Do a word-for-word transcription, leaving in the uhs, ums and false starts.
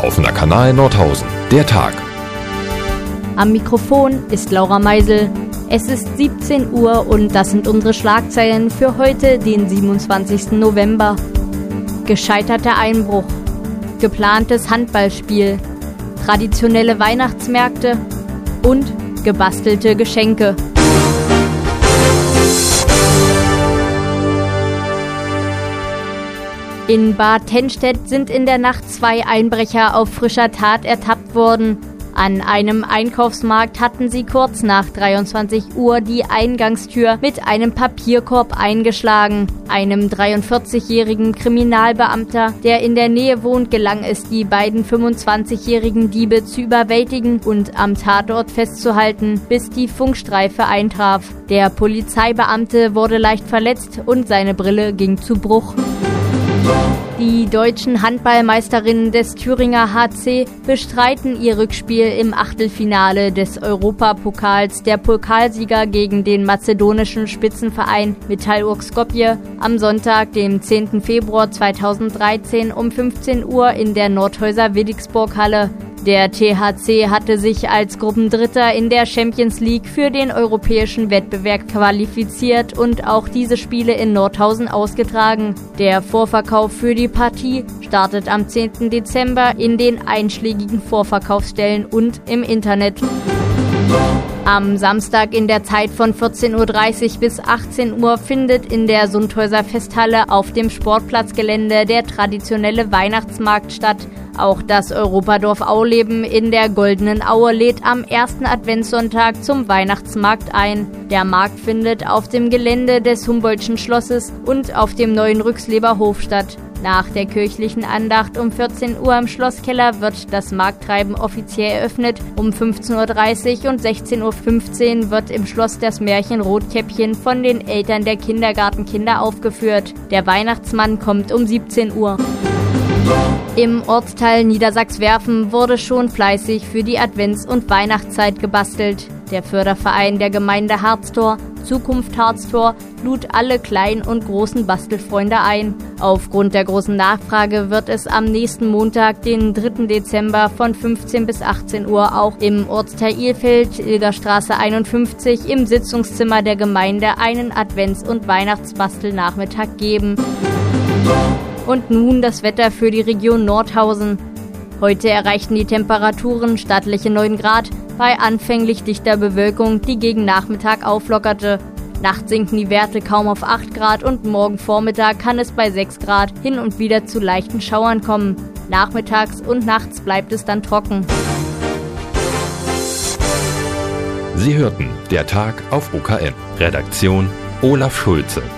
Offener Kanal Nordhausen. Der Tag. Am Mikrofon ist Laura Meisel. Es ist siebzehn Uhr und das sind unsere Schlagzeilen für heute, den siebenundzwanzigsten November. Gescheiterter Einbruch, geplantes Handballspiel, traditionelle Weihnachtsmärkte und gebastelte Geschenke. In Bad Tennstedt sind in der Nacht zwei Einbrecher auf frischer Tat ertappt worden. An einem Einkaufsmarkt hatten sie kurz nach dreiundzwanzig Uhr die Eingangstür mit einem Papierkorb eingeschlagen. Einem dreiundvierzigjährigen Kriminalbeamter, der in der Nähe wohnt, gelang es, die beiden fünfundzwanzigjährigen Diebe zu überwältigen und am Tatort festzuhalten, bis die Funkstreife eintraf. Der Polizeibeamte wurde leicht verletzt und seine Brille ging zu Bruch. Die deutschen Handballmeisterinnen des Thüringer H C bestreiten ihr Rückspiel im Achtelfinale des Europapokals. Der Pokalsieger gegen den mazedonischen Spitzenverein Metalurg Skopje am Sonntag, dem zehnten Februar zweitausenddreizehn um fünfzehn Uhr in der Nordhäuser Willigsburg-Halle. Der T H C hatte sich als Gruppendritter in der Champions League für den europäischen Wettbewerb qualifiziert und auch diese Spiele in Nordhausen ausgetragen. Der Vorverkauf für die Partie startet am zehnten Dezember in den einschlägigen Vorverkaufsstellen und im Internet. Am Samstag in der Zeit von vierzehn Uhr dreißig bis achtzehn Uhr findet in der Sundhäuser Festhalle auf dem Sportplatzgelände der traditionelle Weihnachtsmarkt statt. Auch das Europadorf Auleben in der Goldenen Aue lädt am ersten Adventssonntag zum Weihnachtsmarkt ein. Der Markt findet auf dem Gelände des Humboldtschen Schlosses und auf dem neuen Rüxleber Hof statt. Nach der kirchlichen Andacht um vierzehn Uhr im Schlosskeller wird das Markttreiben offiziell eröffnet. Um fünfzehn Uhr dreißig und sechzehn Uhr fünfzehn wird im Schloss das Märchen Rotkäppchen von den Eltern der Kindergartenkinder aufgeführt. Der Weihnachtsmann kommt um siebzehn Uhr. Im Ortsteil Niedersachswerfen wurde schon fleißig für die Advents- und Weihnachtszeit gebastelt. Der Förderverein der Gemeinde Harztor, Zukunft Harztor, lud alle kleinen und großen Bastelfreunde ein. Aufgrund der großen Nachfrage wird es am nächsten Montag, den dritten Dezember von fünfzehn bis achtzehn Uhr auch im Ortsteil Ilfeld, Ilgerstraße einundfünfzig, im Sitzungszimmer der Gemeinde einen Advents- und Weihnachtsbastelnachmittag geben. Und nun das Wetter für die Region Nordhausen. Heute erreichten die Temperaturen stattliche neun Grad bei anfänglich dichter Bewölkung, die gegen Nachmittag auflockerte. Nachts sinken die Werte kaum auf acht Grad und morgen Vormittag kann es bei sechs Grad hin und wieder zu leichten Schauern kommen. Nachmittags und nachts bleibt es dann trocken. Sie hörten der Tag auf O K N. Redaktion Olaf Schulze.